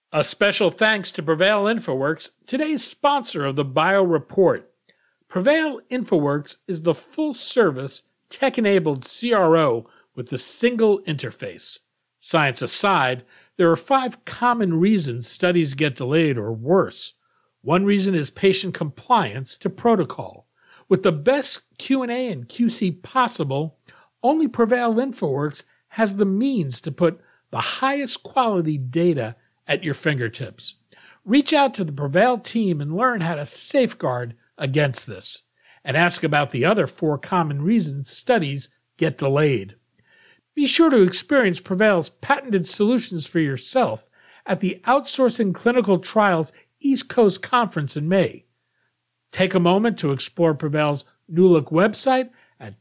A special thanks to Prevail InfoWorks, today's sponsor of the Bio Report. Prevail InfoWorks is the full-service, tech-enabled CRO with a single interface. Science aside, there are 5 common reasons studies get delayed or worse. One reason is patient compliance to protocol. With the best Q&A and QC possible, only Prevail InfoWorks has the means to put the highest quality data at your fingertips. Reach out to the Prevail team and learn how to safeguard against this. And ask about the other 4 common reasons studies get delayed. Be sure to experience Prevail's patented solutions for yourself at the Outsourcing Clinical Trials East Coast Conference in May. Take a moment to explore Prevail's new look website at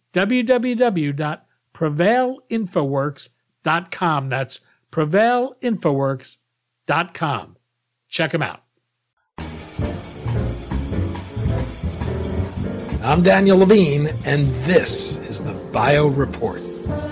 www.prevailinfoworks.com. That's prevailinfoworks.com. Check them out. I'm Daniel Levine, and this is the Bio Report.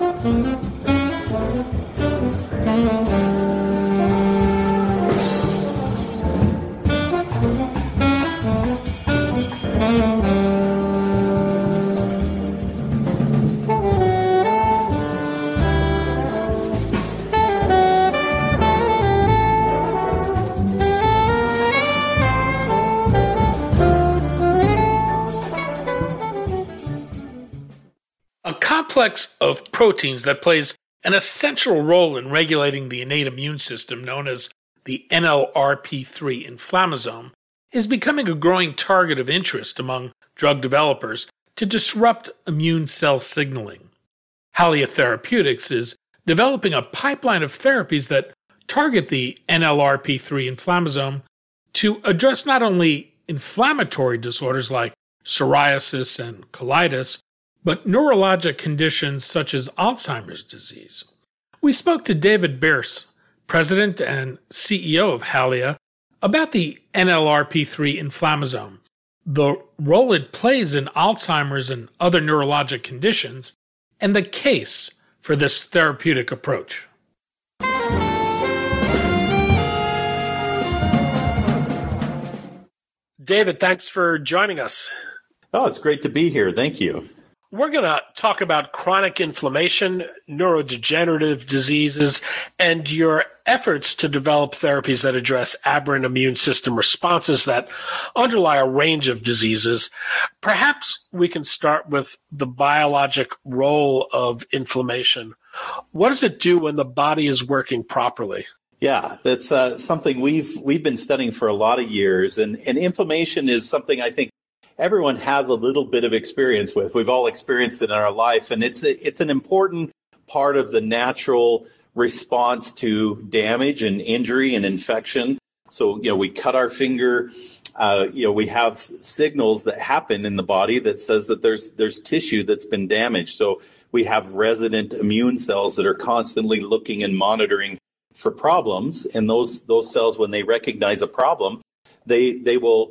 A complex of proteins that plays an essential role in regulating the innate immune system, known as the NLRP3 inflammasome, is becoming a growing target of interest among drug developers to disrupt immune cell signaling. Halia Therapeutics is developing a pipeline of therapies that target the NLRP3 inflammasome to address not only inflammatory disorders like psoriasis and colitis, but neurologic conditions such as Alzheimer's disease. We spoke to David Bierce, president and CEO of Halia, about the NLRP3 inflammasome, the role it plays in Alzheimer's and other neurologic conditions, and the case for this therapeutic approach. David, thanks for joining us. Oh, it's great to be here. Thank you. We're going to talk about chronic inflammation, neurodegenerative diseases, and your efforts to develop therapies that address aberrant immune system responses that underlie a range of diseases. Perhaps we can start with the biologic role of inflammation. What does it do when the body is working properly? Yeah, that's something we've been studying for a lot of years, and inflammation is something I think everyone has a little bit of experience with. We've all experienced it in our life, and it's an important part of the natural response to damage and injury and infection. So, we cut our finger, we have signals that happen in the body that says that there's tissue that's been damaged. So we have resident immune cells that are constantly looking and monitoring for problems. And those cells, when they recognize a problem, they will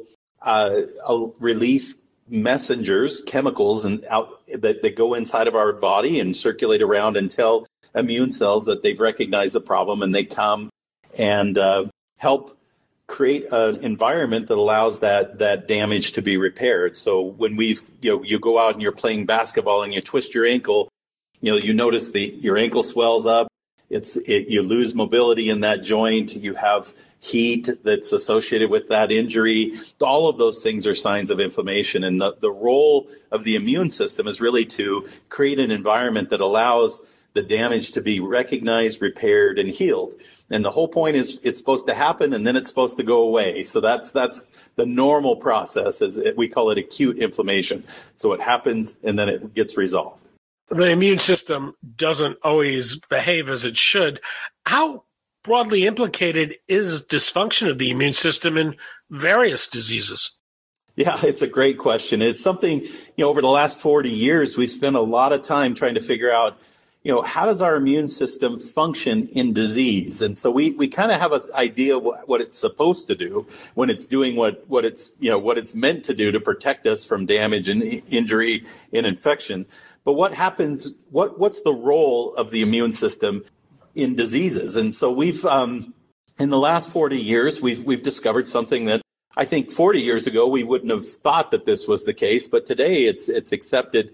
release messengers, chemicals, that go inside of our body and circulate around and tell immune cells that they've recognized the problem, and they come and help create an environment that allows that damage to be repaired. So when you go out and you're playing basketball and you twist your ankle, you notice your ankle swells up. You lose mobility in that joint. You have heat that's associated with that injury. All of those things are signs of inflammation. And the role of the immune system is really to create an environment that allows the damage to be recognized, repaired, and healed. And the whole point is it's supposed to happen and then it's supposed to go away. So that's the normal process. We call it acute inflammation. So it happens and then it gets resolved. The immune system doesn't always behave as it should. How broadly implicated is dysfunction of the immune system in various diseases? Yeah, it's a great question. It's something, over the last 40 years, we've spent a lot of time trying to figure out, how does our immune system function in disease? And so we kind of have an idea of what it's supposed to do when it's doing what it's meant to do to protect us from damage and injury and infection. But what happens, what's the role of the immune system in diseases? And so we've in the last 40 years, we've discovered something that I think 40 years ago we wouldn't have thought that this was the case, but today it's accepted.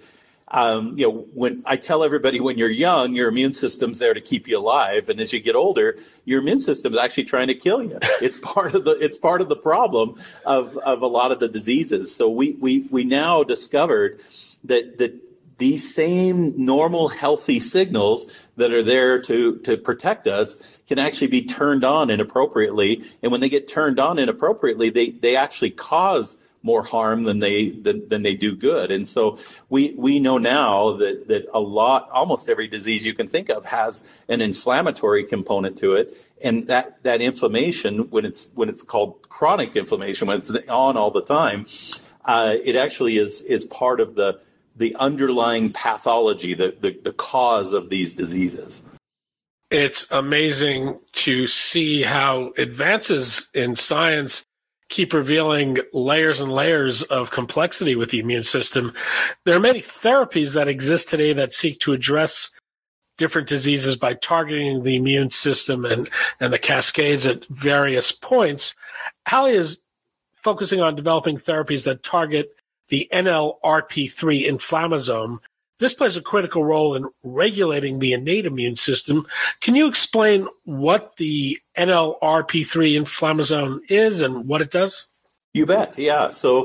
When I tell everybody, when you're young, your immune system's there to keep you alive, and as you get older, your immune system is actually trying to kill you. It's part of the problem of a lot of the diseases. So we now discovered that these same normal healthy signals that are there to protect us can actually be turned on inappropriately, and when they get turned on inappropriately, they actually cause more harm than they do good. And so we know now that almost every disease you can think of has an inflammatory component to it, and that inflammation, when it's called chronic inflammation, when it's on all the time, it actually is part of the underlying pathology, the cause of these diseases. It's amazing to see how advances in science keep revealing layers and layers of complexity with the immune system. There are many therapies that exist today that seek to address different diseases by targeting the immune system and the cascades at various points. Hallie is focusing on developing therapies that target the NLRP3 inflammasome. This plays a critical role in regulating the innate immune system. Can you explain what the NLRP3 inflammasome is and what it does? You bet. Yeah. So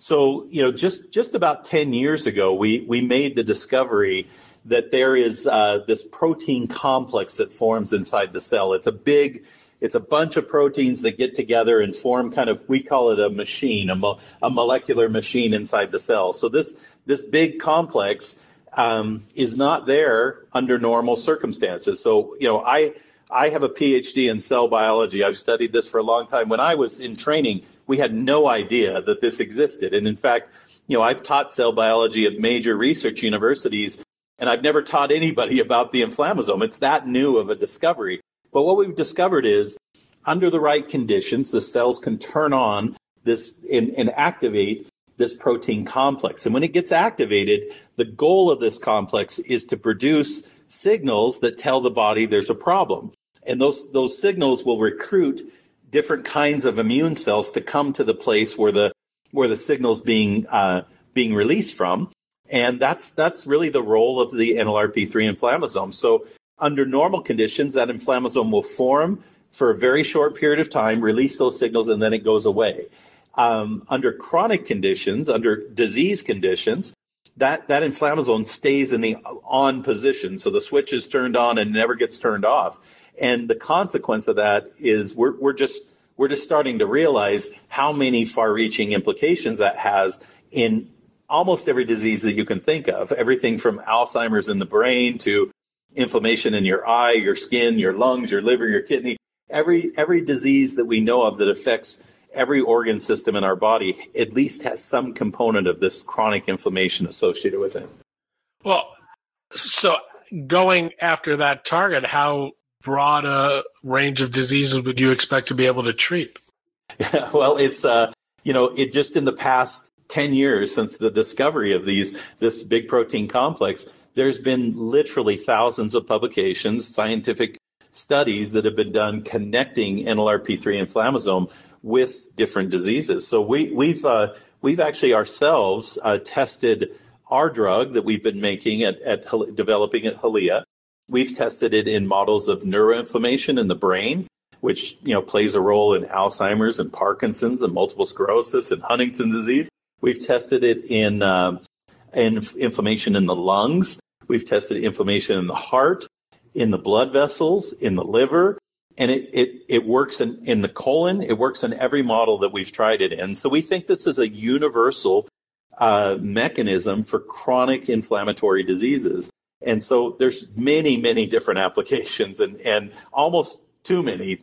just about 10 years ago, we made the discovery that there is this protein complex that forms inside the cell. It's a bunch of proteins that get together and form we call it a machine, a molecular machine inside the cell. So this big complex is not there under normal circumstances. So, I have a PhD in cell biology. I've studied this for a long time. When I was in training, we had no idea that this existed. And in fact, I've taught cell biology at major research universities, and I've never taught anybody about the inflammasome. It's that new of a discovery. But what we've discovered is, under the right conditions, the cells can turn on this and activate this protein complex. And when it gets activated, the goal of this complex is to produce signals that tell the body there's a problem. And those signals will recruit different kinds of immune cells to come to the place where the signal's being released from. And that's really the role of the NLRP3 inflammasome. So under normal conditions, that inflammasome will form for a very short period of time, release those signals, and then it goes away. Under chronic conditions, under disease conditions, that inflammasome stays in the on position. So the switch is turned on and never gets turned off. And the consequence of that is we're just starting to realize how many far-reaching implications that has in almost every disease that you can think of. Everything from Alzheimer's in the brain to inflammation in your eye, your skin, your lungs, your liver, your kidney. Every disease that we know of that affects every organ system in our body at least has some component of this chronic inflammation associated with it. Well, so going after that target, how broad a range of diseases would you expect to be able to treat? Yeah, well, it's it just in the past 10 years since the discovery of this big protein complex, there's been literally thousands of publications, scientific studies that have been done connecting NLRP3 inflammasome with different diseases. So we've actually ourselves tested our drug that we've been making developing at Halia. We've tested it in models of neuroinflammation in the brain, which plays a role in Alzheimer's and Parkinson's and multiple sclerosis and Huntington's disease. We've tested it in inflammation in the lungs. We've tested inflammation in the heart, in the blood vessels, in the liver, and it works in the colon. It works in every model that we've tried it in. So we think this is a universal mechanism for chronic inflammatory diseases. And so there's many, many different applications and almost too many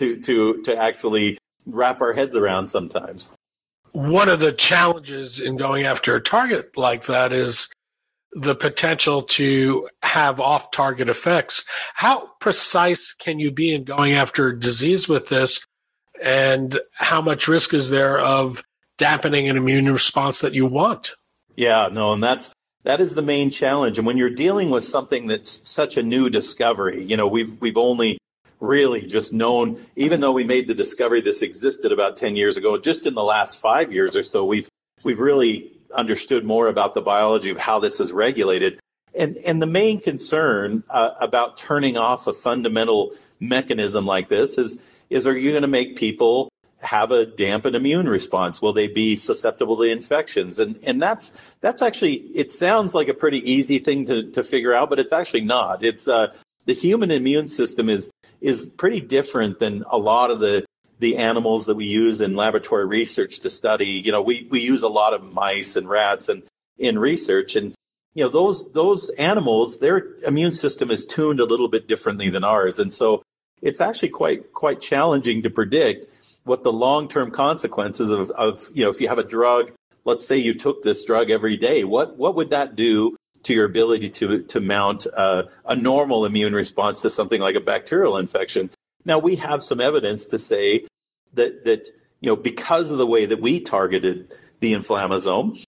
to actually wrap our heads around sometimes. One of the challenges in going after a target like that is the potential to have off-target effects. How precise can you be in going after disease with this, and how much risk is there of dampening an immune response that you want? Yeah, no, and that is the main challenge. And when you're dealing with something that's such a new discovery, we've only really just known, even though we made the discovery this existed about 10 years ago, just in the last 5 years or so, we've really understood more about the biology of how this is regulated. And the main concern about turning off a fundamental mechanism like this is are you going to make people have a dampened immune response? Will they be susceptible to infections? And that's actually, it sounds like a pretty easy thing to figure out, but it's actually not. It's the human immune system is pretty different than a lot of the animals that we use in laboratory research to study. We use a lot of mice and rats and in research, and those animals, their immune system is tuned a little bit differently than ours, and so it's actually quite challenging to predict what the long-term consequences of if you have a drug. Let's say you took this drug every day, what would that do to your ability to mount a normal immune response to something like a bacterial infection? Now, we have some evidence to say that because of the way that we targeted the inflammasome,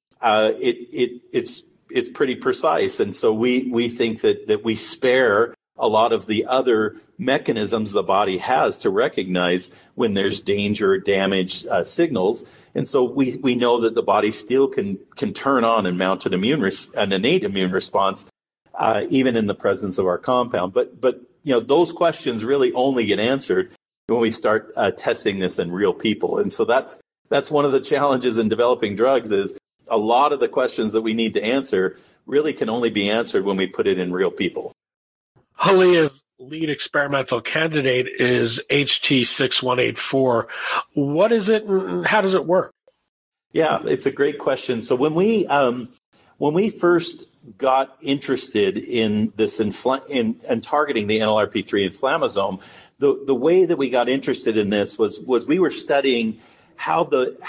it's pretty precise, and so we think that we spare a lot of the other mechanisms the body has to recognize when there's danger or damage signals. And so we know that the body still can turn on and mount an innate immune response, even in the presence of our compound. But those questions really only get answered when we start testing this in real people. And so that's one of the challenges in developing drugs, is a lot of the questions that we need to answer really can only be answered when we put it in real people. Halea's lead experimental candidate is HT6184. What is it and how does it work? Yeah, it's a great question. So when we first got interested in this in targeting the NLRP3 inflammasome, the way that we got interested in this was we were studying how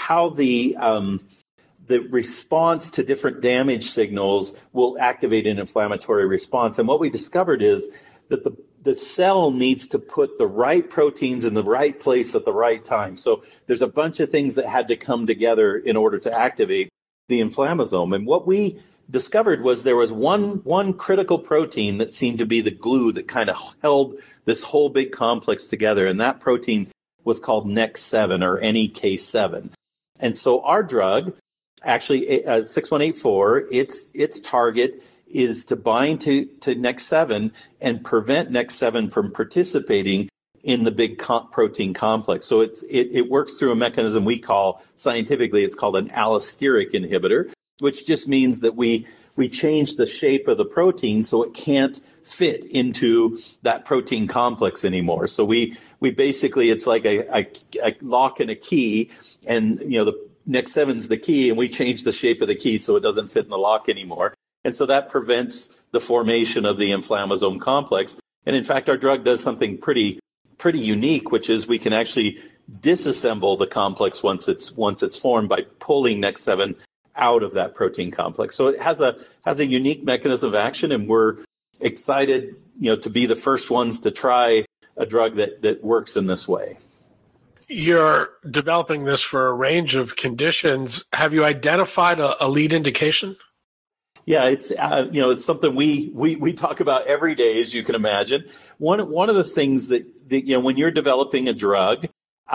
the response to different damage signals will activate an inflammatory response. And what we discovered is that the cell needs to put the right proteins in the right place at the right time. So there's a bunch of things that had to come together in order to activate the inflammasome. And what we discovered was there was one critical protein that seemed to be the glue that kind of held this whole big complex together. And that protein was called NEK7 or NEK7. And so our drug, actually, 6184, its target is to bind to NEK7 and prevent NEK7 from participating in the big protein complex. So it works through a mechanism we call, scientifically, it's called an allosteric inhibitor, which just means that we change the shape of the protein so it can't fit into that protein complex anymore. So we basically, it's like a lock and a key, and the NEK7's the key, and we change the shape of the key so it doesn't fit in the lock anymore. And so that prevents the formation of the inflammasome complex. And in fact, our drug does something pretty unique, which is we can actually disassemble the complex once it's formed by pulling NEK7 out of that protein complex. So it has a unique mechanism of action, and we're excited, to be the first ones to try a drug that works in this way. You're developing this for a range of conditions. Have you identified a lead indication? Yeah, it's something we talk about every day, as you can imagine. One of the things that when you're developing a drug,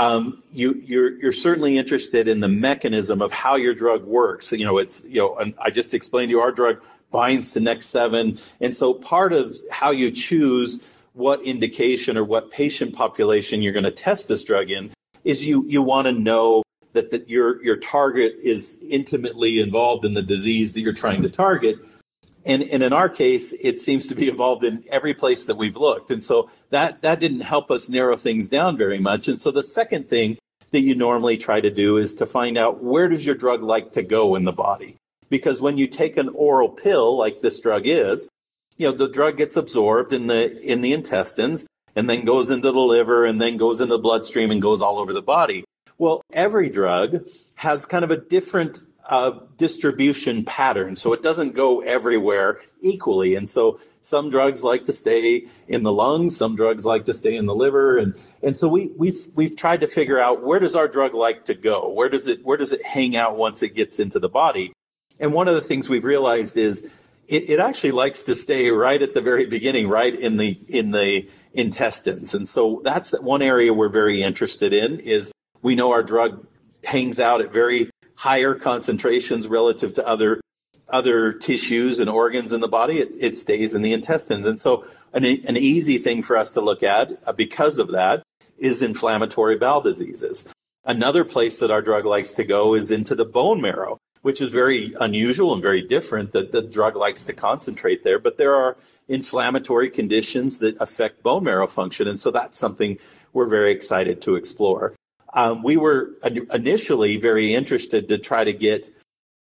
you're certainly interested in the mechanism of how your drug works. And I just explained to you, our drug binds to NEK7, and so part of how you choose what indication or what patient population you're going to test this drug in is you want to know that your target is intimately involved in the disease that you're trying to target. And in our case, it seems to be involved in every place that we've looked. And so that didn't help us narrow things down very much. And so the second thing that you normally try to do is to find out, where does your drug like to go in the body? Because when you take an oral pill like this drug is, the drug gets absorbed in the intestines and then goes into the liver and then goes into the bloodstream and goes all over the body. Well, every drug has kind of a different distribution pattern, so it doesn't go everywhere equally. And so some drugs like to stay in the lungs, some drugs like to stay in the liver, and so we've tried to figure out, where does our drug like to go? Where does it hang out once it gets into the body? And one of the things we've realized is it actually likes to stay right at the very beginning, right in the intestines. And so that's one area we're very interested in. Is we know our drug hangs out at very higher concentrations relative to other tissues and organs in the body. It stays in the intestines. And so an easy thing for us to look at because of that is inflammatory bowel diseases. Another place that our drug likes to go is into the bone marrow, which is very unusual and very different, that the drug likes to concentrate there. But there are inflammatory conditions that affect bone marrow function. And so that's something we're very excited to explore. We were initially very interested to try to get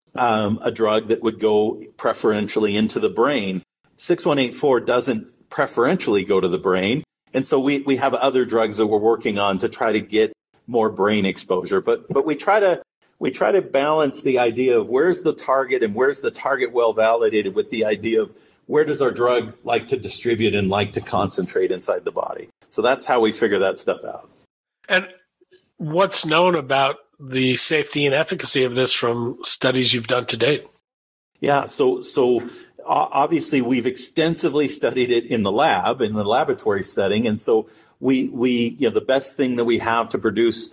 a drug that would go preferentially into the brain. 6184 doesn't preferentially go to the brain. And so we have other drugs that we're working on to try to get more brain exposure. But we try to balance the idea of where's the target and where's the target well validated with the idea of where does our drug like to distribute and like to concentrate inside the body. So that's how we figure that stuff out. And what's known about the safety and efficacy of this from studies you've done to date? Yeah, so obviously we've extensively studied it in the lab, in the laboratory setting, and so we the best thing that we have to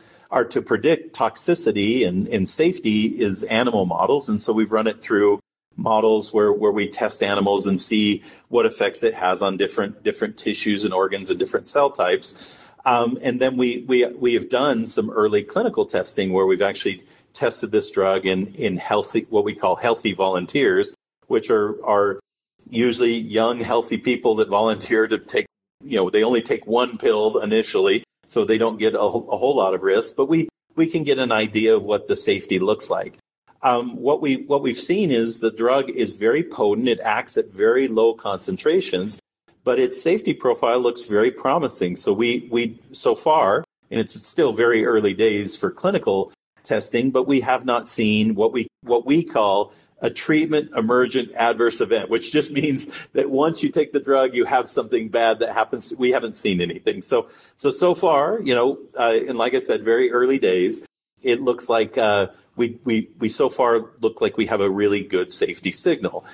predict toxicity and safety is animal models, and so we've run it through models where we test animals and see what effects it has on different tissues and organs and different cell types. And then we have done some early clinical testing where we've actually tested this drug in healthy, what we call healthy volunteers, which are usually young, healthy people that volunteer to take, they only take one pill initially, so they don't get a whole lot of risk, but we can get an idea of what the safety looks like. What we've seen is the drug is very potent. It acts at very low concentrations, but its safety profile looks very promising. So we so far, and it's still very early days for clinical testing, but we have not seen what we call a treatment emergent adverse event, which just means that once you take the drug, you have something bad that happens. We haven't seen anything. So far, and like I said, very early days, it looks like we so far look like we have a really good safety signal.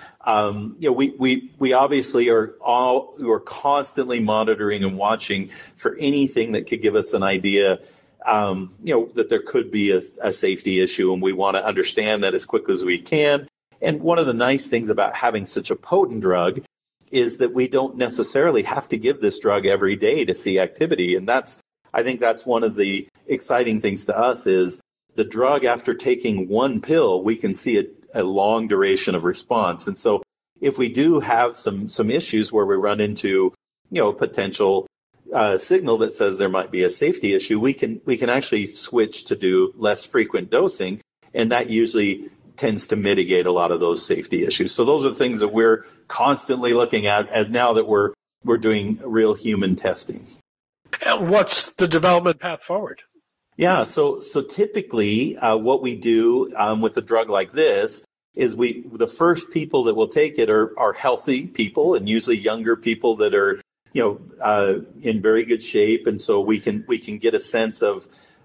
We obviously we're constantly monitoring and watching for anything that could give us an idea, that there could be a safety issue, and we want to understand that as quickly as we can. And one of the nice things about having such a potent drug is that we don't necessarily have to give this drug every day to see activity. And I think that's one of the exciting things to us is the drug, after taking one pill, we can see a long duration of response. And so if we do have some issues where we run into, potential signal that says there might be a safety issue, we can actually switch to do less frequent dosing. And that usually tends to mitigate a lot of those safety issues. So those are things that we're constantly looking at as now that we're doing real human testing. And what's the development path forward? Yeah, so typically what we do with a drug like this is the first people that will take it are healthy people, and usually younger people that are in very good shape, and so we can get a sense of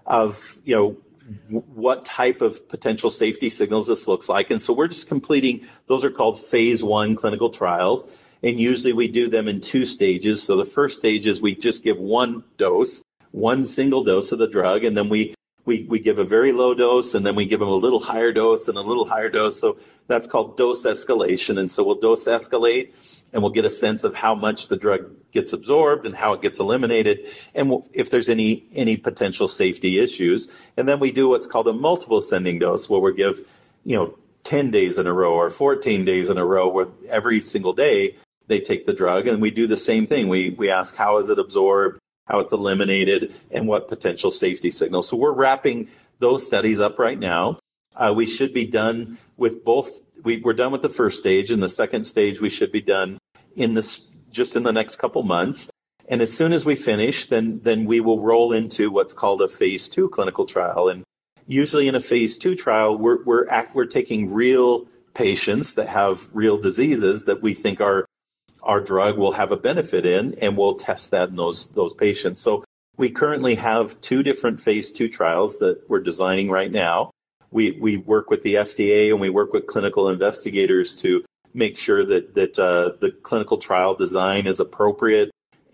what type of potential safety signals this looks like. And so we're just completing, those are called phase 1 clinical trials, and usually we do them in 2 stages. So the first stage is we just give one single dose of the drug, and then we give a very low dose, and then we give them a little higher dose and a little higher dose. So that's called dose escalation. And so we'll dose escalate, and we'll get a sense of how much the drug gets absorbed and how it gets eliminated, and if there's any potential safety issues. And then we do what's called a multiple ascending dose, where we give 10 days in a row or 14 days in a row, where every single day they take the drug, and we do the same thing. We ask how is it absorbed, how it's eliminated, and what potential safety signals. So we're wrapping those studies up right now. We should be done with both. We're done with the first stage, and the second stage we should be done just in the next couple months. And as soon as we finish, then we will roll into what's called a phase 2 clinical trial. And usually in a phase 2 trial, we're taking real patients that have real diseases that we think our drug will have a benefit in, and we'll test that in those patients. So we currently have 2 different phase 2 trials that we're designing right now. We work with the FDA, and we work with clinical investigators to make sure that the clinical trial design is appropriate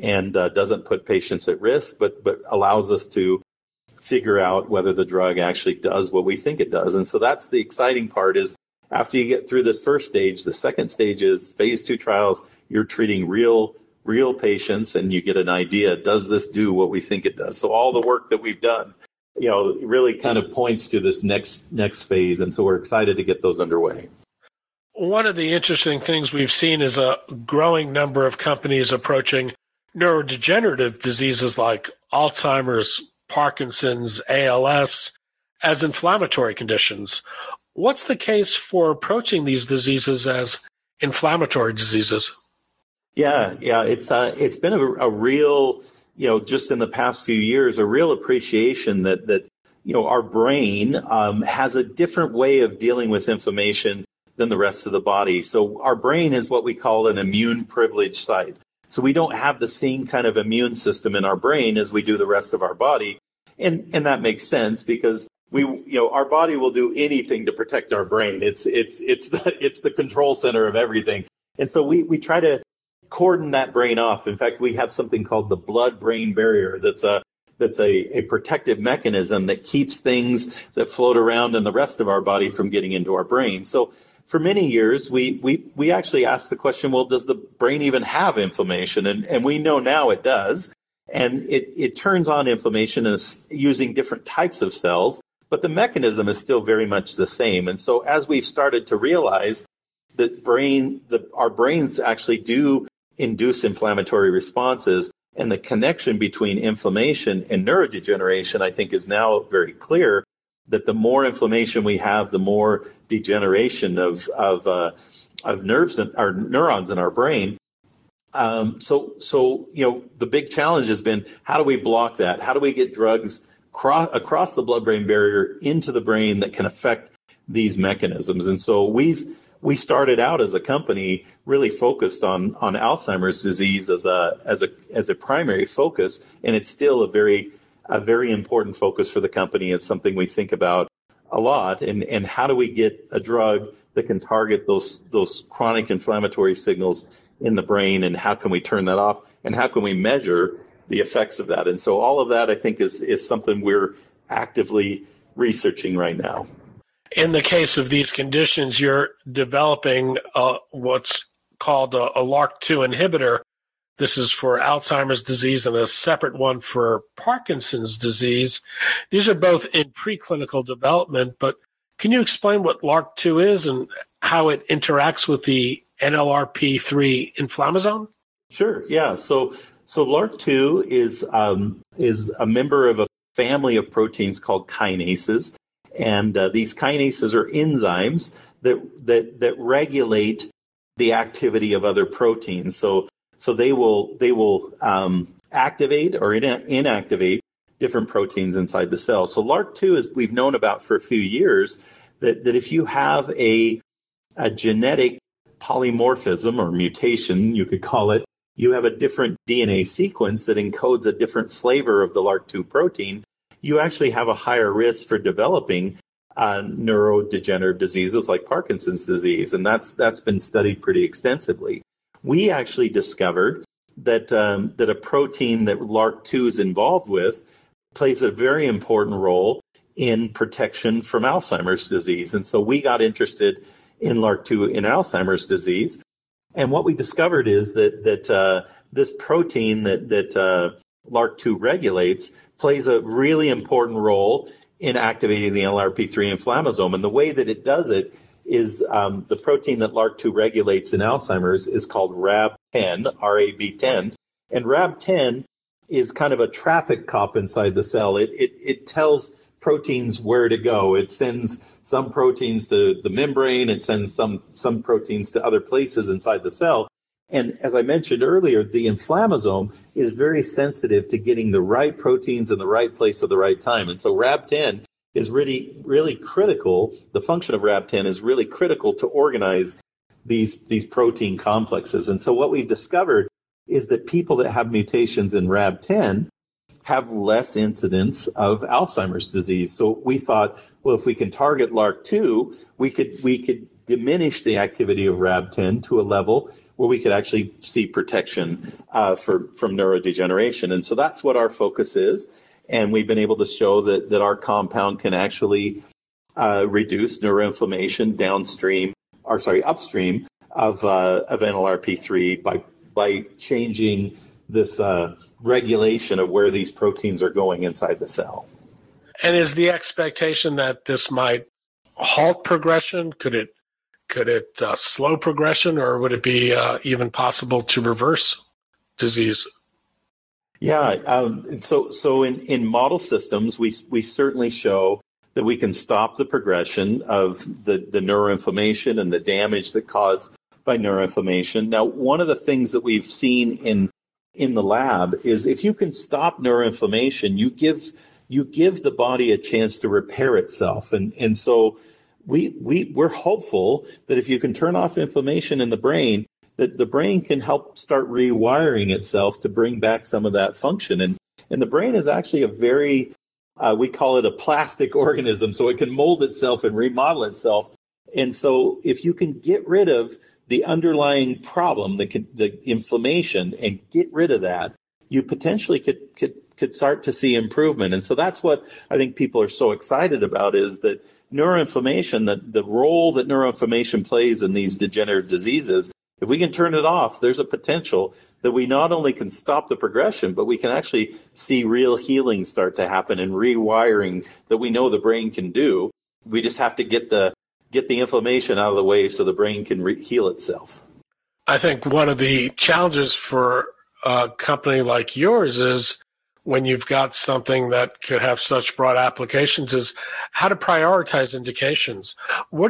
and doesn't put patients at risk, but allows us to figure out whether the drug actually does what we think it does. And so that's the exciting part, is after you get through this first stage, the second stage is phase 2 trials. You're treating real patients, and you get an idea, does this do what we think it does? So all the work that we've done, really kind of points to this next phase. And so we're excited to get those underway. One of the interesting things we've seen is a growing number of companies approaching neurodegenerative diseases like Alzheimer's, Parkinson's, ALS as inflammatory conditions. What's the case for approaching these diseases as inflammatory diseases? Yeah, it's been a real, just in the past few years, a real appreciation that our brain has a different way of dealing with inflammation than the rest of the body. So our brain is what we call an immune privileged site. So we don't have the same kind of immune system in our brain as we do the rest of our body. And that makes sense, because our body will do anything to protect our brain. It's the control center of everything. And so we try to cordon that brain off. In fact, we have something called the blood-brain barrier. That's a protective mechanism that keeps things that float around in the rest of our body from getting into our brain. So for many years, we actually asked the question, well, does the brain even have inflammation? And we know now it does. And it turns on inflammation using different types of cells, but the mechanism is still very much the same. And so as we've started to realize that our brains actually do induce inflammatory responses, and the connection between inflammation and neurodegeneration, I think, is now very clear, that the more inflammation we have, the more degeneration of nerves and our neurons in our brain. So the big challenge has been, how do we block that? How do we get drugs across the blood-brain barrier into the brain that can affect these mechanisms? And so we started out as a company really focused on Alzheimer's disease as a primary focus, and it's still a very important focus for the company. It's something we think about a lot. And how do we get a drug that can target those chronic inflammatory signals in the brain, and how can we turn that off, and how can we measure the effects of that? And so all of that, I think, is something we're actively researching right now. In the case of these conditions, you're developing what's called a LRRK2 inhibitor. This is for Alzheimer's disease, and a separate one for Parkinson's disease. These are both in preclinical development, but can you explain what LRRK2 is and how it interacts with the NLRP3 inflammasome? Sure, yeah. So LRRK2 is a member of a family of proteins called kinases. And these kinases are enzymes that regulate the activity of other proteins. So they will activate or inactivate different proteins inside the cell. So LRRK2 is we've known about for a few years that if you have a genetic polymorphism or mutation, you could call it, you have a different DNA sequence that encodes a different flavor of the LRRK2 protein, you actually have a higher risk for developing neurodegenerative diseases like Parkinson's disease. And that's been studied pretty extensively. We actually discovered that a protein that LRRK2 is involved with plays a very important role in protection from Alzheimer's disease. And so we got interested in LRRK2 in Alzheimer's disease. And what we discovered is that this protein that LRRK2 regulates plays a really important role in activating the NLRP3 inflammasome. And the way that it does it is the protein that LRRK2 regulates in Alzheimer's is called RAB10, RAB10. And RAB10 is kind of a traffic cop inside the cell. It tells proteins where to go. It sends some proteins to the membrane. It sends some proteins to other places inside the cell. And as I mentioned earlier, the inflammasome is very sensitive to getting the right proteins in the right place at the right time. And so RAB10 is really, really critical. The function of RAB10 is really critical to organize these protein complexes. And so what we've discovered is that people that have mutations in RAB10 have less incidence of Alzheimer's disease. So we thought, well, if we can target LRRK2, we could diminish the activity of RAB10 to a level where we could actually see protection from neurodegeneration. And so that's what our focus is. And we've been able to show that our compound can actually reduce neuroinflammation upstream of NLRP3 by changing this regulation of where these proteins are going inside the cell. And is the expectation that this might halt progression? Could it slow progression, or would it be even possible to reverse disease? Yeah. So in model systems, we certainly show that we can stop the progression of the neuroinflammation and the damage that caused by neuroinflammation. Now, one of the things that we've seen in the lab is if you can stop neuroinflammation, you give the body a chance to repair itself. And so we're hopeful that if you can turn off inflammation in the brain, that the brain can help start rewiring itself to bring back some of that function. And the brain is actually a very, we call it a plastic organism, so it can mold itself and remodel itself. And so if you can get rid of the underlying problem, the inflammation, and get rid of that, you potentially could start to see improvement. And so that's what I think people are so excited about, is that neuroinflammation, the role that neuroinflammation plays in these degenerative diseases. If we can turn it off, there's a potential that we not only can stop the progression, but we can actually see real healing start to happen and rewiring that we know the brain can do. We just have to get the inflammation out of the way so the brain can heal itself. I think one of the challenges for a company like yours is when you've got something that could have such broad applications is how to prioritize indications. What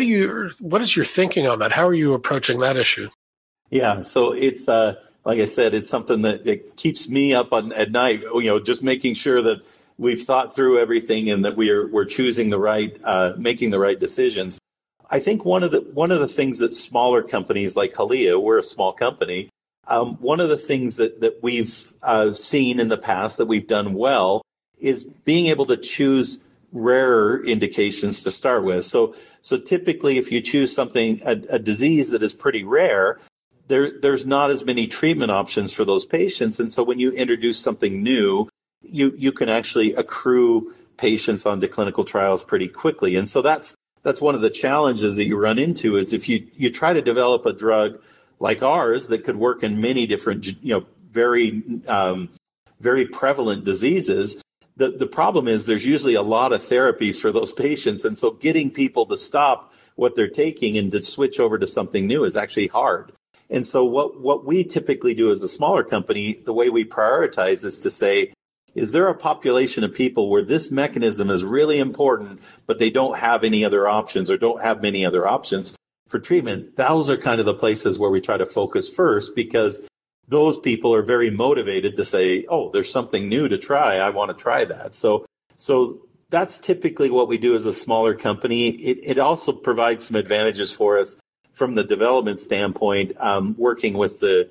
is your thinking on that? How are you approaching that issue? Yeah, so it's like I said, it's something that keeps me up at night. Just making sure that we've thought through everything and that we're choosing the right, making the right decisions. I think one of the things that smaller companies like Halia, we're a small company. One of the things that we've seen in the past that we've done well is being able to choose rarer indications to start with. So typically, if you choose something, a disease that is pretty rare, there's not as many treatment options for those patients. And so when you introduce something new, you can actually accrue patients onto clinical trials pretty quickly. And so that's one of the challenges that you run into, is if you try to develop a drug like ours that could work in many different, very prevalent diseases. The problem is there's usually a lot of therapies for those patients. And so getting people to stop what they're taking and to switch over to something new is actually hard. And so what we typically do as a smaller company, the way we prioritize is to say, is there a population of people where this mechanism is really important, but they don't have any other options or don't have many other options for treatment? Those are kind of the places where we try to focus first, because those people are very motivated to say, oh, there's something new to try. I want to try that. So that's typically what we do as a smaller company. It also provides some advantages for us from the development standpoint, working with the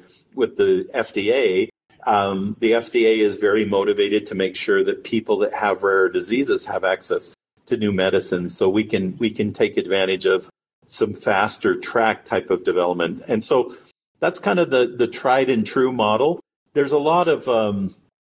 FDA. The FDA is very motivated to make sure that people that have rare diseases have access to new medicines, so we can take advantage of some faster track type of development. And so that's kind of the tried and true model. There's a lot of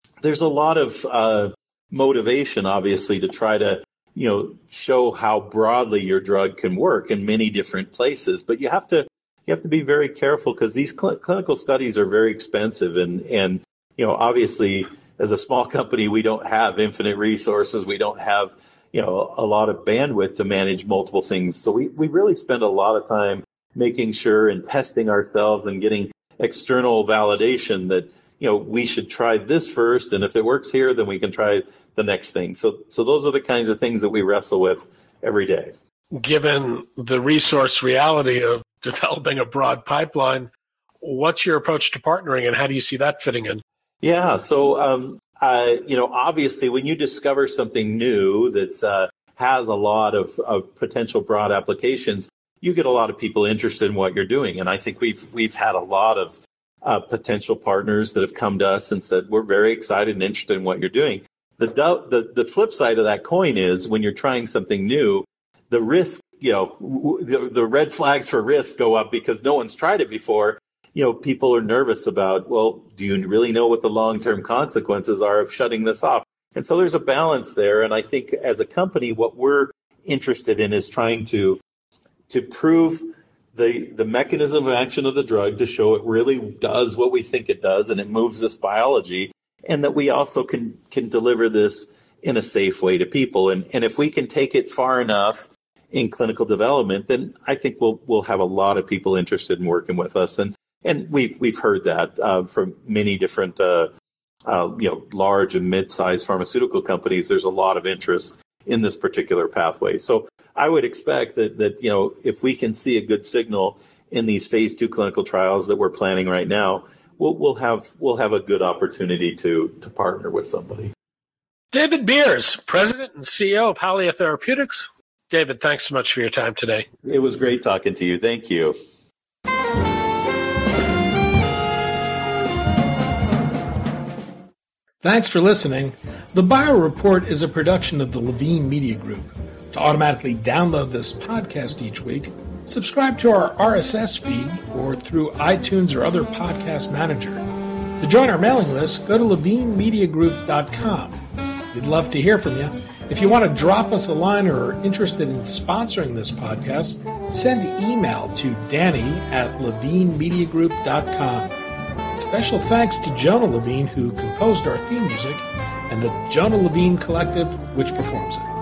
motivation, obviously, to try to show how broadly your drug can work in many different places. But you have to be very careful, because these clinical studies are very expensive, and obviously as a small company we don't have infinite resources. We don't have a lot of bandwidth to manage multiple things. So we really spend a lot of time making sure and testing ourselves and getting external validation that we should try this first, and if it works here, then we can try the next thing. So those are the kinds of things that we wrestle with every day. Given the resource reality of developing a broad pipeline, what's your approach to partnering, and how do you see that fitting in? Yeah, so obviously, when you discover something new that has a lot of potential broad applications, you get a lot of people interested in what you're doing. And I think we've had a lot of potential partners that have come to us and said, we're very excited and interested in what you're doing. The flip side of that coin is, when you're trying something new, the risk, the red flags for risk go up because no one's tried it before. people are nervous about, well, do you really know what the long-term consequences are of shutting this off? And so there's a balance there. And I think as a company, what we're interested in is trying to prove the mechanism of action of the drug, to show it really does what we think it does, and it moves this biology, and that we also can deliver this in a safe way to people. And if we can take it far enough in clinical development, then I think we'll have a lot of people interested in working with us. And we've heard that from many different large and mid-sized pharmaceutical companies. There's a lot of interest in this particular pathway. So I would expect that if we can see a good signal in these phase 2 clinical trials that we're planning right now, we'll have a good opportunity to partner with somebody. David Beers, President and CEO of Halia Therapeutics. David, thanks so much for your time today. It was great talking to you. Thank you. Thanks for listening. The Bio Report is a production of the Levine Media Group. To automatically download this podcast each week, subscribe to our RSS feed or through iTunes or other podcast manager. To join our mailing list, go to levinemediagroup.com. We'd love to hear from you. If you want to drop us a line or are interested in sponsoring this podcast, send an email to danny@levinemediagroup.com. Special thanks to Jonah Levine, who composed our theme music, and the Jonah Levine Collective, which performs it.